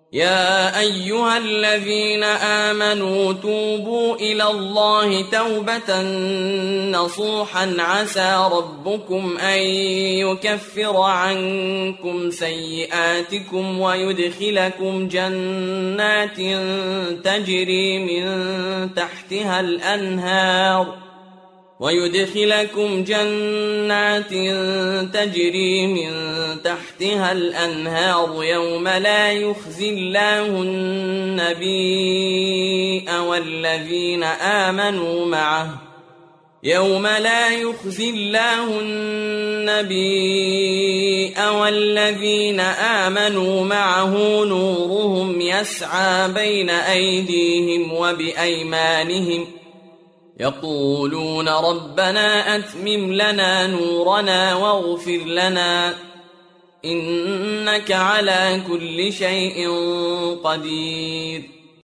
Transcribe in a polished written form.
يا أيها الذين آمنوا توبوا إلى الله توبة نصوحا عسى ربكم أن يكفر عنكم سيئاتكم ويدخلكم جنات تجري من تحتها الأنهار يوم لا يخزي الله النبي والذين آمنوا معه نورهم يسعى بين أيديهم وبأيمانهم يقولون ربنا أتمم لنا نورنا واغفر لنا إنك على كل شيء قدير